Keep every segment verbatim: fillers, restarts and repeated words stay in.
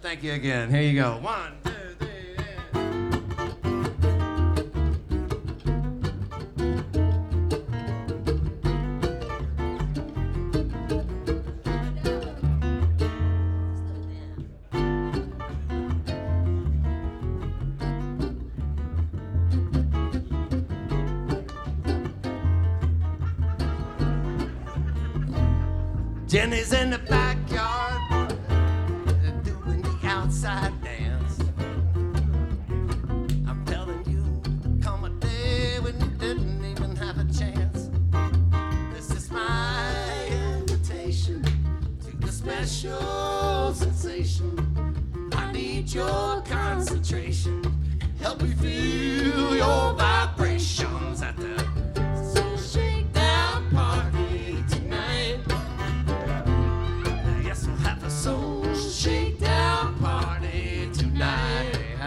Thank you again. Here you go. One, two, three. Jenny's in the backyard doing the outside dance. I'm telling you, come a day when you didn't even have a chance. This is my invitation to the special sensation. I need your concentration. Help me feel your vibrations at the Soul Shakedown party tonight. Yes, we'll have a Soul Shakedown party tonight.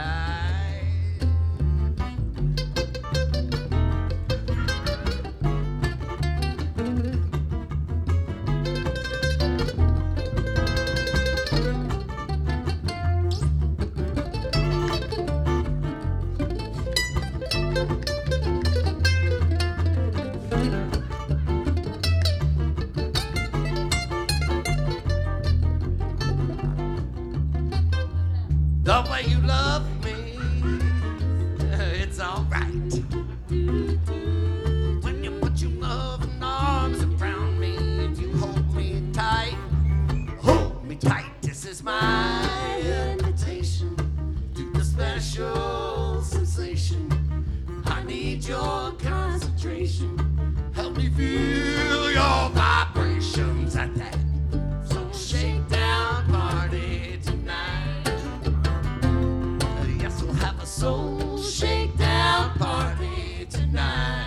The way you love me, it's alright. When you put your loving arms around me, if you hold me tight, hold me tight. This is my invitation to the special sensation. I need your concentration. Help me feel your vibrations at that Soul Shakedown party tonight. Yes, we'll have a Soul Shakedown party tonight.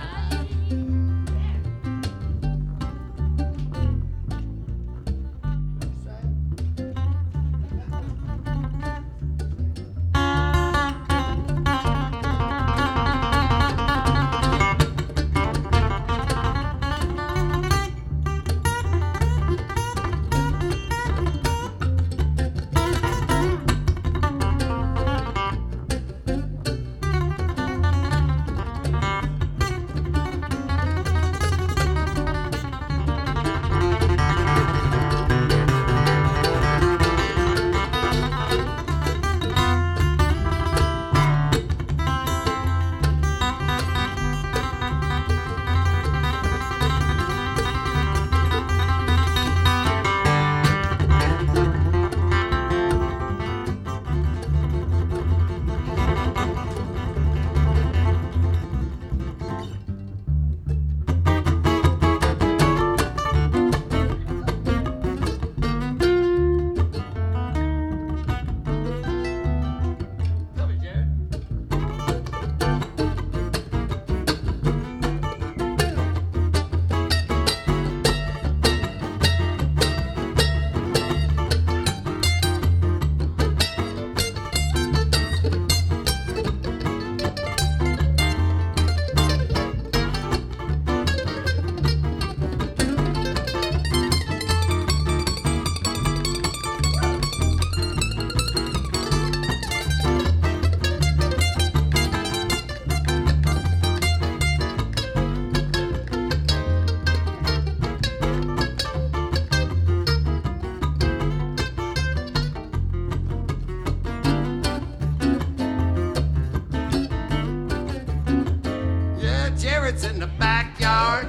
Jared's in the backyard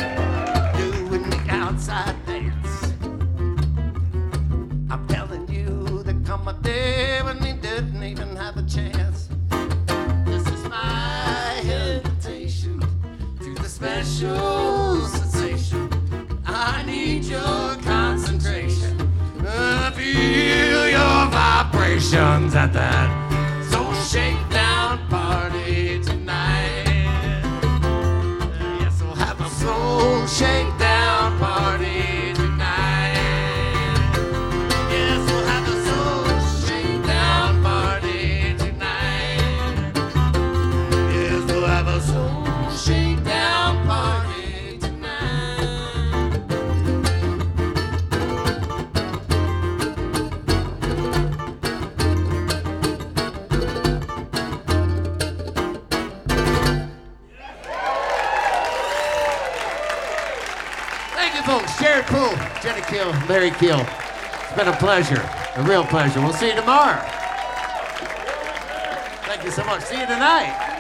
doing the outside dance. I'm telling you, there come a day when he didn't even have a chance. This is my invitation to the special sensation. I need your concentration. I feel your vibrations at that Soul Shakedown party tonight. Soul Shakedown party tonight. Yes, we'll have a Soul Shakedown party tonight. Yes, we'll have a Soul Shakedown party tonight. Thank you, folks. Jared Poole, Jenny Keel, Larry Keel. It's been a pleasure, a real pleasure. We'll see you tomorrow. Thank you so much. See you tonight.